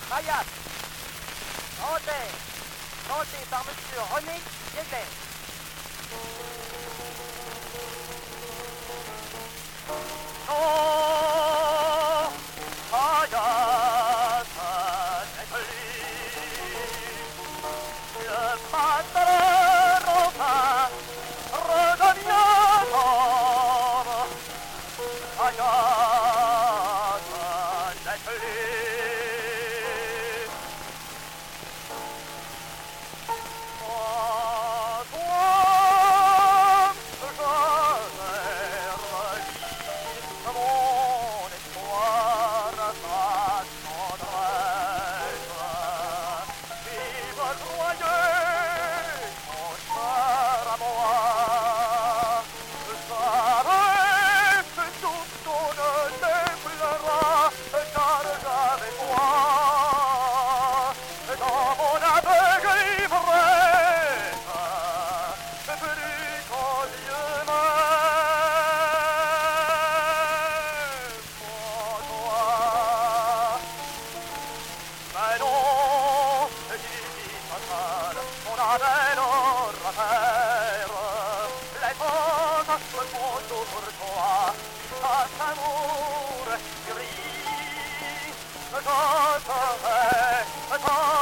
Mayas, chanté par Monsieur René Diegler. Oh, Mayas, le matin enfin redevient l'homme. Mayas, pour toi, cet amour gris, je serai